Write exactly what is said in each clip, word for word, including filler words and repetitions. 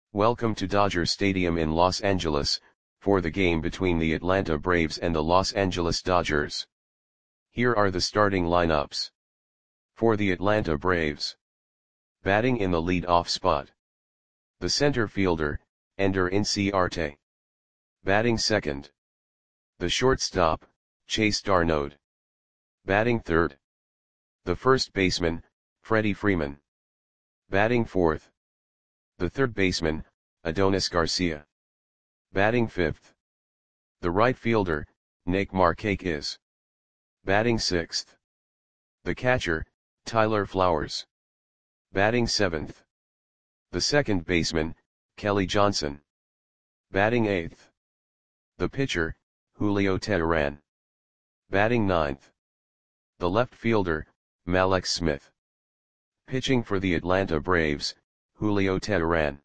Welcome to Dodger Stadium in Los Angeles, for the game between the Atlanta Braves and the Los Angeles Dodgers. Here are the starting lineups. For the Atlanta Braves. Batting in the lead-off spot. The center fielder, Ender Inciarte. Batting second. The shortstop, Chase d'Arnaud. Batting third. The first baseman, Freddie Freeman. Batting fourth. The third baseman, Adonis Garcia. Batting fifth. The right fielder, Nick Markakis. Batting sixth. The catcher, Tyler Flowers. Batting seventh. The second baseman, Kelly Johnson. Batting eighth. The pitcher, Julio Teheran. Batting ninth. The left fielder, Mallex Smith. Pitching for the Atlanta Braves, Julio Teheran.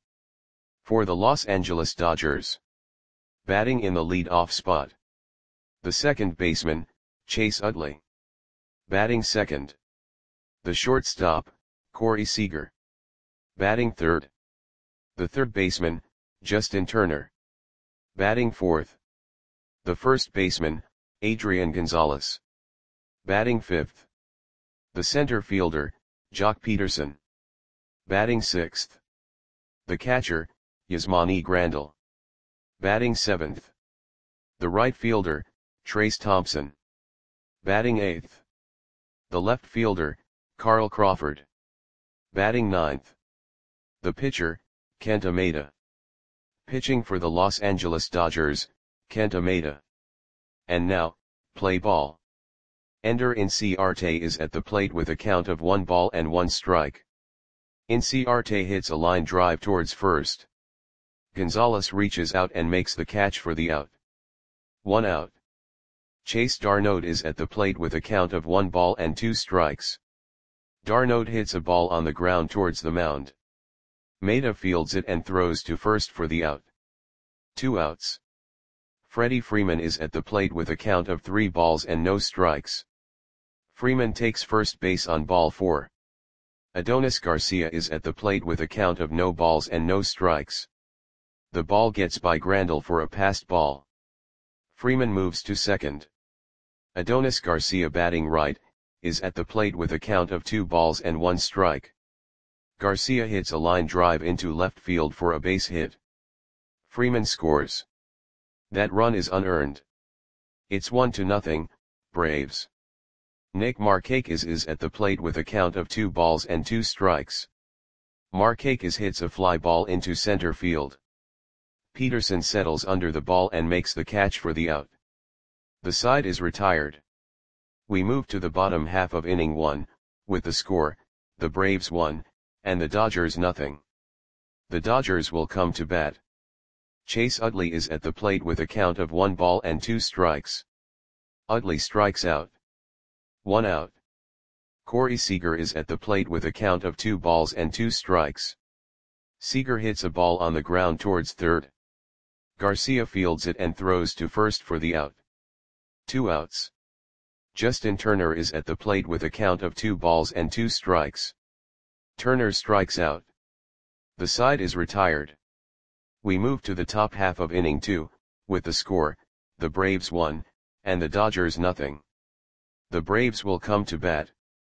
For the Los Angeles Dodgers. Batting in the lead-off spot. The second baseman, Chase Utley. Batting second. The shortstop, Corey Seager. Batting third. The third baseman, Justin Turner. Batting fourth. The first baseman, Adrian Gonzalez. Batting fifth. The center fielder, Joc Pederson. Batting sixth. The catcher, Yasmani Grandal. Batting seventh. The right fielder, Trace Thompson. Batting eighth. The left fielder, Carl Crawford. Batting ninth. The pitcher, Kenta Maeda. Pitching for the Los Angeles Dodgers, Kenta Maeda. And now, play ball. Ender Inciarte is at the plate with a count of one ball and one strike. Inciarte hits a line drive towards first. Gonzalez reaches out and makes the catch for the out. One out. Chase d'Arnaud is at the plate with a count of one ball and two strikes. d'Arnaud hits a ball on the ground towards the mound. Maeda fields it and throws to first for the out. Two outs. Freddie Freeman is at the plate with a count of three balls and no strikes. Freeman takes first base on ball four. Adonis Garcia is at the plate with a count of no balls and no strikes. The ball gets by Grandal for a passed ball. Freeman moves to second. Adonis Garcia, batting right, is at the plate with a count of two balls and one strike. Garcia hits a line drive into left field for a base hit. Freeman scores. That run is unearned. It's one to nothing, Braves. Nick Markakis is at the plate with a count of two balls and two strikes. Markakis hits a fly ball into center field. Pederson settles under the ball and makes the catch for the out. The side is retired. We move to the bottom half of inning one, with the score, the Braves one, and the Dodgers nothing. The Dodgers will come to bat. Chase Utley is at the plate with a count of one ball and two strikes. Utley strikes out. One out. Corey Seager is at the plate with a count of two balls and two strikes. Seager hits a ball on the ground towards third. Garcia fields it and throws to first for the out. Two outs. Justin Turner is at the plate with a count of two balls and two strikes. Turner strikes out. The side is retired. We move to the top half of inning two, with the score, the Braves one, and the Dodgers nothing. The Braves will come to bat.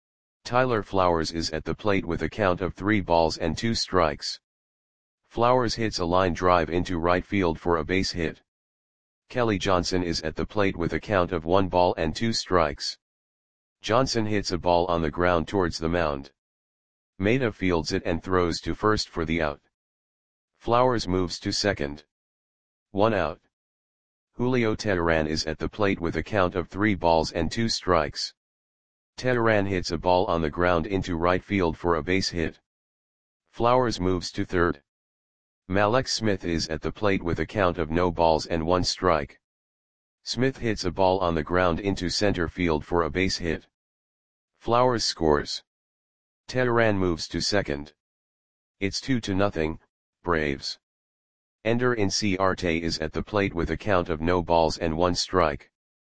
Tyler Flowers is at the plate with a count of three balls and two strikes. Flowers hits a line drive into right field for a base hit. Kelly Johnson is at the plate with a count of one ball and two strikes. Johnson hits a ball on the ground towards the mound. Maeda fields it and throws to first for the out. Flowers moves to second. One out. Julio Teheran is at the plate with a count of three balls and two strikes. Teheran hits a ball on the ground into right field for a base hit. Flowers moves to third. Mallex Smith is at the plate with a count of no balls and one strike. Smith hits a ball on the ground into center field for a base hit. Flowers scores. Teheran moves to second. It's two to nothing, Braves. Ender Inciarte is at the plate with a count of no balls and one strike.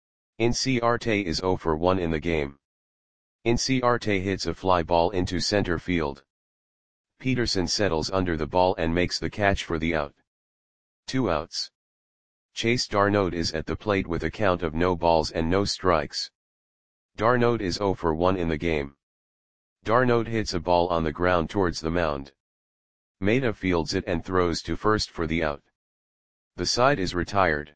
Inciarte is zero for one in the game. Inciarte hits a fly ball into center field. Peterson settles under the ball and makes the catch for the out. Two outs. Chase d'Arnaud is at the plate with a count of no balls and no strikes. d'Arnaud is zero for one in the game. d'Arnaud hits a ball on the ground towards the mound. Maeda fields it and throws to first for the out. The side is retired.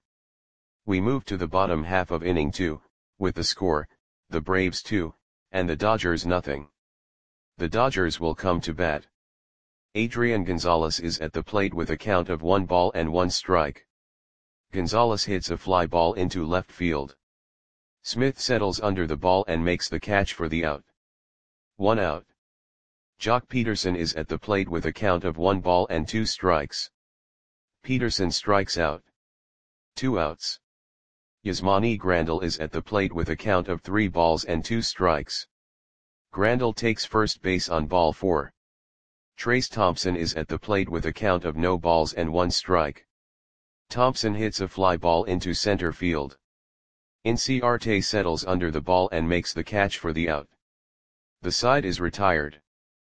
We move to the bottom half of inning two, with the score, the Braves two, and the Dodgers nothing. The Dodgers will come to bat. Adrian Gonzalez is at the plate with a count of one ball and one strike. Gonzalez hits a fly ball into left field. Smith settles under the ball and makes the catch for the out. One out. Jock Peterson is at the plate with a count of one ball and two strikes. Peterson strikes out. Two outs. Yasmani Grandal is at the plate with a count of three balls and two strikes. Grandal takes first base on ball four. Trace Thompson is at the plate with a count of no balls and one strike. Thompson hits a fly ball into center field. Inciarte settles under the ball and makes the catch for the out. The side is retired.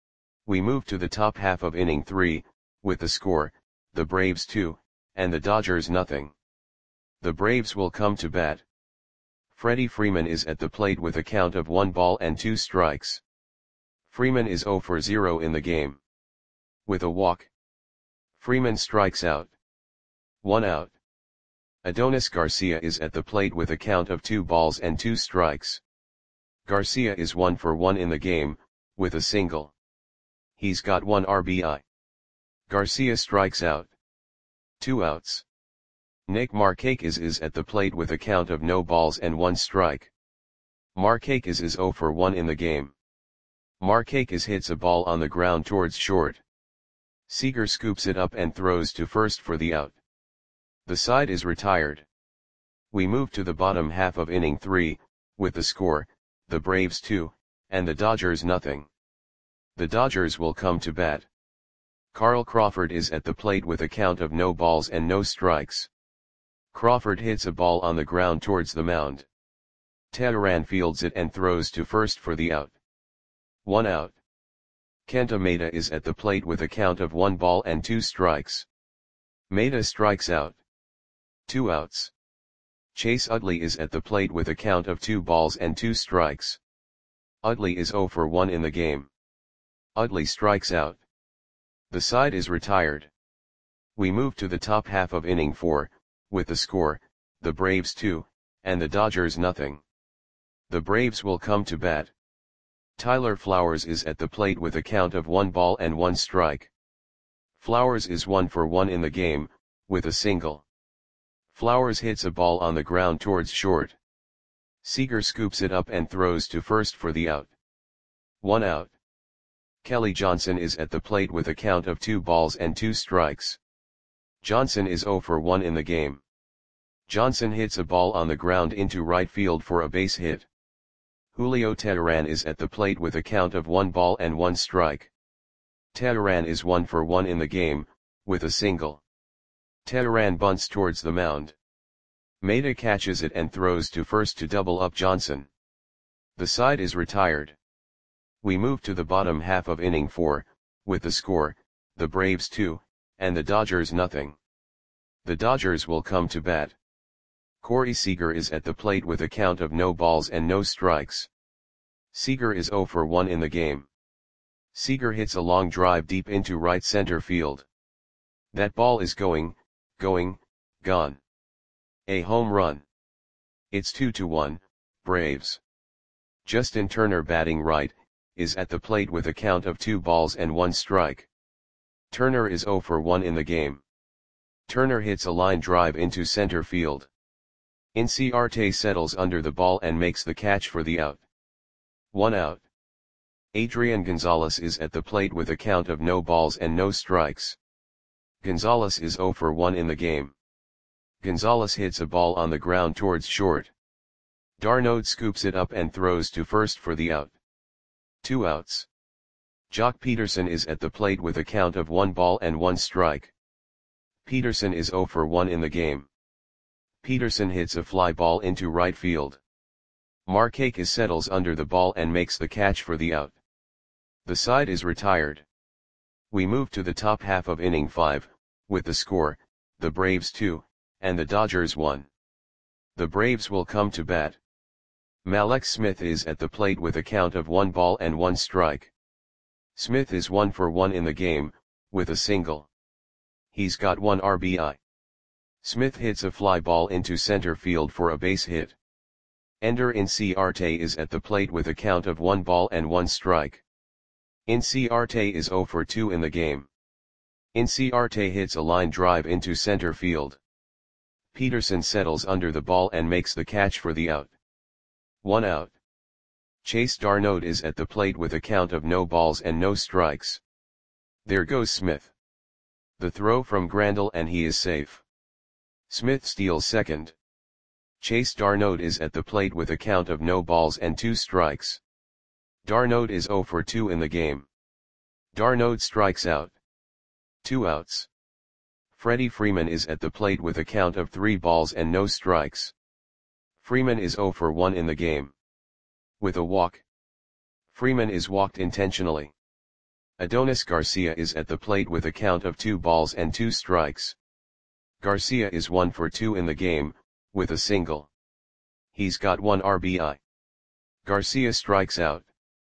We move to the top half of inning three, with the score, the Braves two, and the Dodgers nothing. The Braves will come to bat. Freddie Freeman is at the plate with a count of one ball and two strikes. Freeman is zero for zero in the game. With a walk, Freeman strikes out. One out. Adonis Garcia is at the plate with a count of two balls and two strikes. Garcia is one for one in the game, with a single. He's got one R B I. Garcia strikes out. Two outs. Nick Markakis is at the plate with a count of no balls and one strike. Markakis is zero for one in the game. Markakis hits a ball on the ground towards short. Seager scoops it up and throws to first for the out. The side is retired. We move to the bottom half of inning three, with the score, the Braves two, and the Dodgers nothing. The Dodgers will come to bat. Carl Crawford is at the plate with a count of no balls and no strikes. Crawford hits a ball on the ground towards the mound. Teheran fields it and throws to first for the out. One out. Kenta Maeda is at the plate with a count of one ball and two strikes. Maeda strikes out. Two outs. Chase Utley is at the plate with a count of two balls and two strikes. Utley is zero for one in the game. Utley strikes out. The side is retired. We move to the top half of inning four, with the score, the Braves two, and the Dodgers nothing. The Braves will come to bat. Tyler Flowers is at the plate with a count of one ball and one strike. Flowers is one for one in the game, with a single. Flowers hits a ball on the ground towards short. Seager scoops it up and throws to first for the out. One out. Kelly Johnson is at the plate with a count of two balls and two strikes. Johnson is zero for one in the game. Johnson hits a ball on the ground into right field for a base hit. Julio Teheran is at the plate with a count of one ball and one strike. Teheran is one for one in the game, with a single. Teheran bunts towards the mound. Maeda catches it and throws to first to double up Johnson. The side is retired. We move to the bottom half of inning four, with the score, the Braves two, and the Dodgers nothing. The Dodgers will come to bat. Corey Seager is at the plate with a count of no balls and no strikes. Seager is zero for one in the game. Seager hits a long drive deep into right center field. That ball is going, going, gone. A home run. It's two to one, Braves. Justin Turner, batting right, is at the plate with a count of two balls and one strike. Turner is zero for one in the game. Turner hits a line drive into center field. Inciarte settles under the ball and makes the catch for the out. One out. Adrian Gonzalez is at the plate with a count of no balls and no strikes. Gonzalez is zero for one in the game. Gonzalez hits a ball on the ground towards short. d'Arnaud scoops it up and throws to first for the out. Two outs. Jock Peterson is at the plate with a count of one ball and one strike. Peterson is zero for one in the game. Peterson hits a fly ball into right field. Markakis settles under the ball and makes the catch for the out. The side is retired. We move to the top half of inning five, with the score, the Braves two, and the Dodgers one. The Braves will come to bat. Mallex Smith is at the plate with a count of one ball and one strike. Smith is one for one in the game, with a single. He's got one R B I. Smith hits a fly ball into center field for a base hit. Ender Inciarte is at the plate with a count of one ball and one strike. Inciarte is zero for two in the game. Inciarte hits a line drive into center field. Peterson settles under the ball and makes the catch for the out. One out. Chase d'Arnaud is at the plate with a count of no balls and no strikes. There goes Smith. The throw from Grandal and he is safe. Smith steals second. Chase d'Arnaud is at the plate with a count of no balls and two strikes. d'Arnaud is zero for two in the game. d'Arnaud strikes out. Two outs. Freddie Freeman is at the plate with a count of three balls and no strikes. Freeman is zero for one in the game. With a walk. Freeman is walked intentionally. Adonis Garcia is at the plate with a count of two balls and two strikes. Garcia is one for two in the game, with a single. He's got one R B I. Garcia strikes out.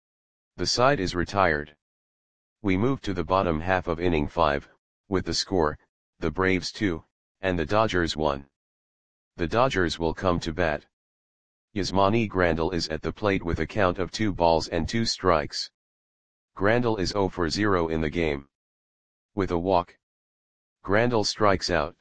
The side is retired. We move to the bottom half of inning five, with the score, the Braves two, and the Dodgers one. The Dodgers will come to bat. Yasmani Grandal is at the plate with a count of two balls and two strikes. Grandal is zero for zero in the game. With a walk. Grandal strikes out.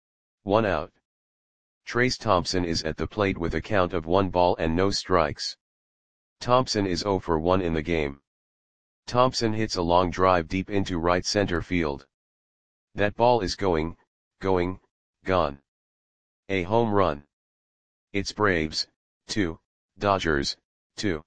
One out. Trace Thompson is at the plate with a count of one ball and no strikes. Thompson is zero for one in the game. Thompson hits a long drive deep into right center field. That ball is going, going, gone. A home run. It's Braves, two, Dodgers, two.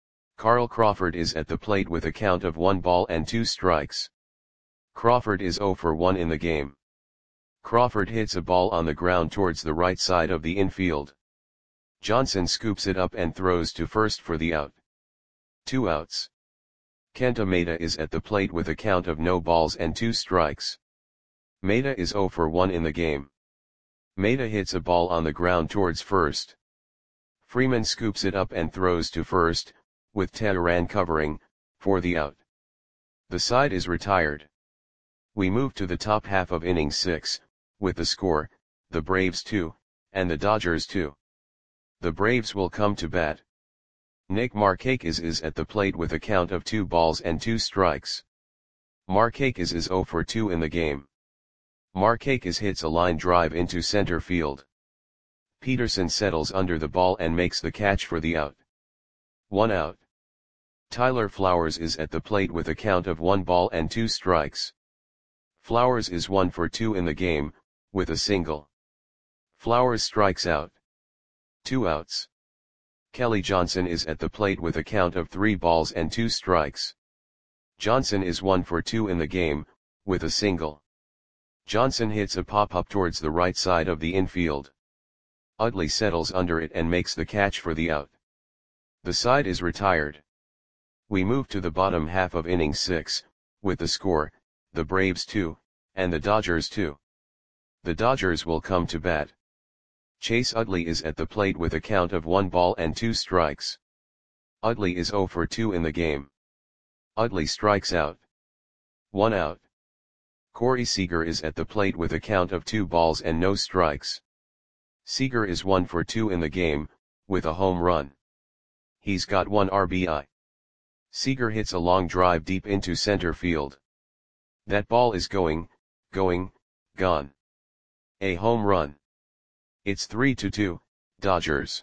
Carl Crawford is at the plate with a count of one ball and two strikes. Crawford is zero for one in the game. Crawford hits a ball on the ground towards the right side of the infield. Johnson scoops it up and throws to first for the out. Two outs. Kenta Maeda is at the plate with a count of no balls and two strikes. Maeda is zero for one in the game. Maeda hits a ball on the ground towards first. Freeman scoops it up and throws to first, with Teheran covering, for the out. The side is retired. We move to the top half of inning six, with the score, the Braves two, and the Dodgers two. The Braves will come to bat. Nick Markakis is at the plate with a count of two balls and two strikes. Markakis is zero for two in the game. Markakis hits a line drive into center field. Peterson settles under the ball and makes the catch for the out. One out. Tyler Flowers is at the plate with a count of one ball and two strikes. Flowers is one for two in the game, with a single. Flowers strikes out. Two outs. Kelly Johnson is at the plate with a count of three balls and two strikes. Johnson is one for two in the game, with a single. Johnson hits a pop-up towards the right side of the infield. Utley settles under it and makes the catch for the out. The side is retired. We move to the bottom half of inning six, with the score, the Braves two, and the Dodgers two. The Dodgers will come to bat. Chase Utley is at the plate with a count of one ball and two strikes. Utley is zero for two in the game. Utley strikes out. One out. Corey Seager is at the plate with a count of two balls and no strikes. Seager is one for two in the game, with a home run. He's got one R B I. Seager hits a long drive deep into center field. That ball is going, going, gone. A home run. It's three to two, Dodgers.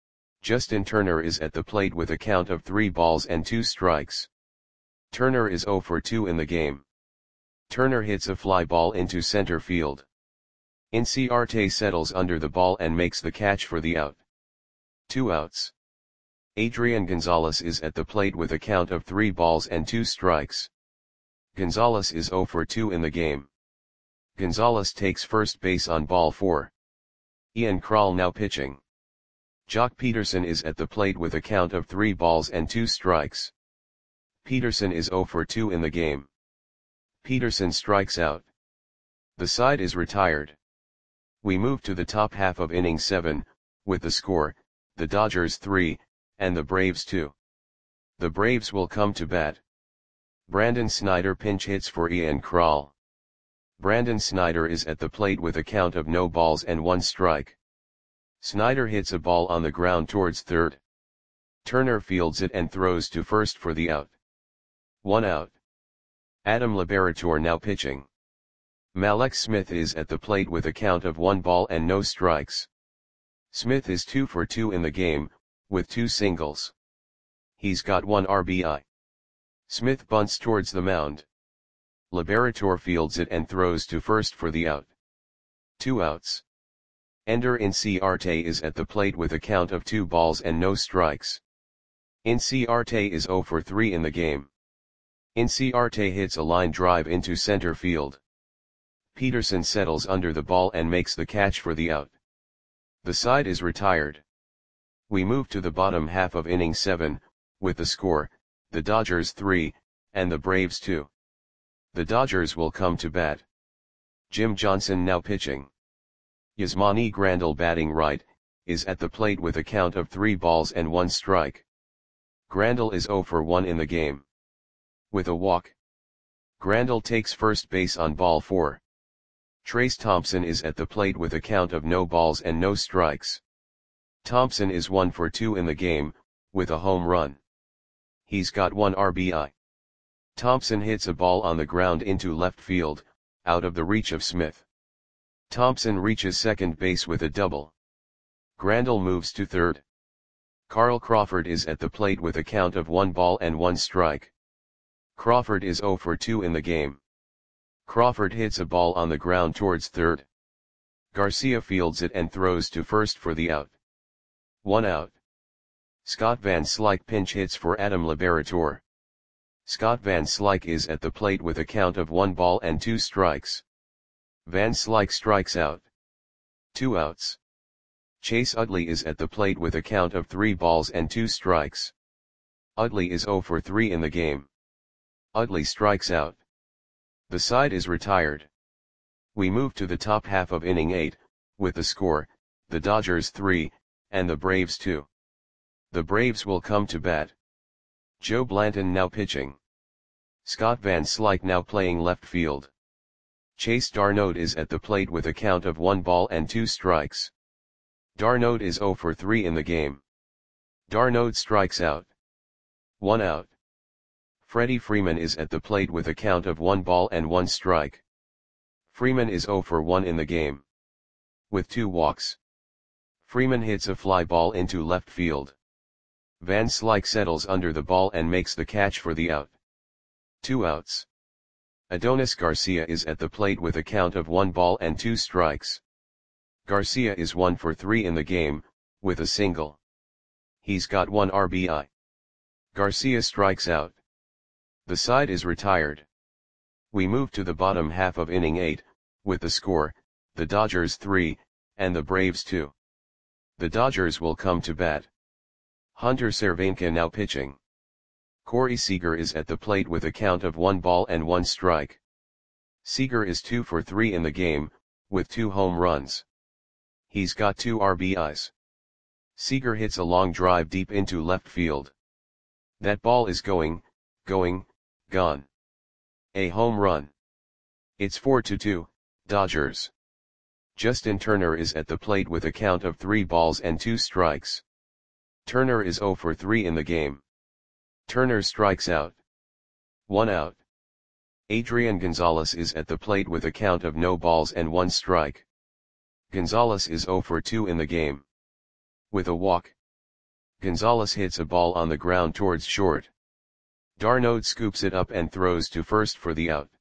Justin Turner is at the plate with a count of three balls and two strikes. Turner is zero for two in the game. Turner hits a fly ball into center field. Inciarte settles under the ball and makes the catch for the out. Two outs. Adrian Gonzalez is at the plate with a count of three balls and two strikes. Gonzalez is zero for two in the game. Gonzalez takes first base on ball four. Ian Krall now pitching. Jock Peterson is at the plate with a count of three balls and two strikes. Peterson is zero for two in the game. Peterson strikes out. The side is retired. We move to the top half of inning seven, with the score, the Dodgers three, and the Braves two. The Braves will come to bat. Brandon Snyder pinch hits for Ian Krall. Brandon Snyder is at the plate with a count of no balls and one strike. Snyder hits a ball on the ground towards third. Turner fields it and throws to first for the out. One out. Adam Liberator now pitching. Mallex Smith is at the plate with a count of one ball and no strikes. Smith is two for two in the game, with two singles. He's got one R B I. Smith bunts towards the mound. Liberator fields it and throws to first for the out. Two outs. Ender Inciarte is at the plate with a count of two balls and no strikes. Inciarte is zero for three in the game. Inciarte hits a line drive into center field. Peterson settles under the ball and makes the catch for the out. The side is retired. We move to the bottom half of inning seven, with the score, the Dodgers three, and the Braves two. The Dodgers will come to bat. Jim Johnson now pitching. Yasmani Grandal batting right, is at the plate with a count of three balls and one strike. Grandal is zero for one in the game. With a walk. Grandal takes first base on ball four. Trace Thompson is at the plate with a count of no balls and no strikes. Thompson is one for two in the game, with a home run. He's got one R B I. Thompson hits a ball on the ground into left field, out of the reach of Smith. Thompson reaches second base with a double. Grandal moves to third. Carl Crawford is at the plate with a count of one ball and one strike. Crawford is zero for two in the game. Crawford hits a ball on the ground towards third. Garcia fields it and throws to first for the out. One out. Scott Van Slyke pinch hits for Adam Liberator. Scott Van Slyke is at the plate with a count of one ball and two strikes. Van Slyke strikes out. Two outs. Chase Utley is at the plate with a count of three balls and two strikes. Utley is zero for three in the game. Utley strikes out. The side is retired. We move to the top half of inning eight, with the score, the Dodgers three, and the Braves two. The Braves will come to bat. Joe Blanton now pitching. Scott Van Slyke now playing left field. Chase Darnold is at the plate with a count of one ball and two strikes. Darnold is zero for three in the game. Darnold strikes out. One out. Freddie Freeman is at the plate with a count of one ball and one strike. Freeman is zero for one in the game. With two walks. Freeman hits a fly ball into left field. Van Slyke settles under the ball and makes the catch for the out. Two outs. Adonis Garcia is at the plate with a count of one ball and two strikes. Garcia is one for three in the game, with a single. He's got one R B I. Garcia strikes out. The side is retired. We move to the bottom half of inning eight, with the score, the Dodgers three, and the Braves two. The Dodgers will come to bat. Hunter Cervenka now pitching. Corey Seager is at the plate with a count of one ball and one strike. Seager is two for three in the game, with two home runs. He's got two R B Is. Seager hits a long drive deep into left field. That ball is going, going, gone. A home run. It's four to two, Dodgers. Justin Turner is at the plate with a count of three balls and two strikes. Turner is zero for three in the game. Turner strikes out. One out. Adrian Gonzalez is at the plate with a count of no balls and one strike. Gonzalez is zero for two in the game. With a walk. Gonzalez hits a ball on the ground towards short. Darnold scoops it up and throws to first for the out.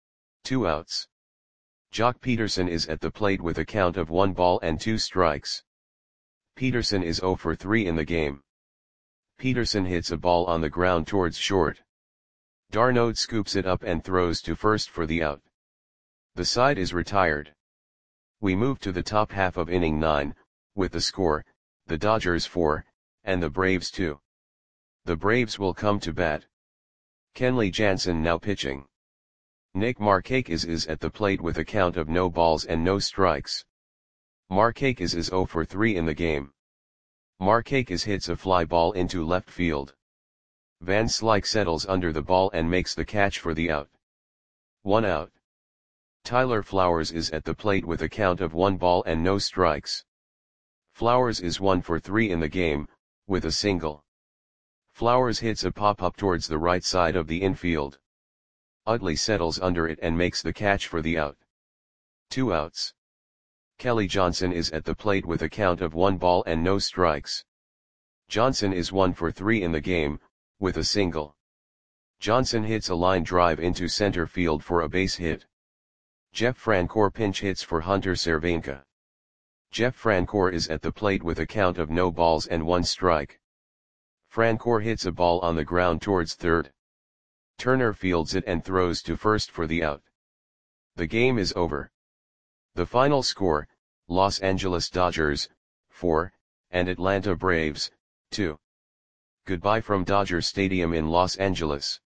Two outs. Jock Peterson is at the plate with a count of one ball and two strikes. Peterson is zero for three in the game. Peterson hits a ball on the ground towards short. Darnold scoops it up and throws to first for the out. The side is retired. We move to the top half of inning nine, with the score, the Dodgers four, and the Braves two. The Braves will come to bat. Kenley Jansen now pitching. Nick Markakis is at the plate with a count of no balls and no strikes. Markakis is zero for three in the game. Markakis hits a fly ball into left field. Van Slyke settles under the ball and makes the catch for the out. One out. Tyler Flowers is at the plate with a count of one ball and no strikes. Flowers is one for three in the game, with a single. Flowers hits a pop-up towards the right side of the infield. Utley settles under it and makes the catch for the out. Two outs. Kelly Johnson is at the plate with a count of one ball and no strikes. Johnson is one for three in the game, with a single. Johnson hits a line drive into center field for a base hit. Jeff Francoeur pinch hits for Hunter Cervenka. Jeff Francoeur is at the plate with a count of no balls and one strike. Francoeur hits a ball on the ground towards third. Turner fields it and throws to first for the out. The game is over. The final score, Los Angeles Dodgers, four, and Atlanta Braves, two. Goodbye from Dodger Stadium in Los Angeles.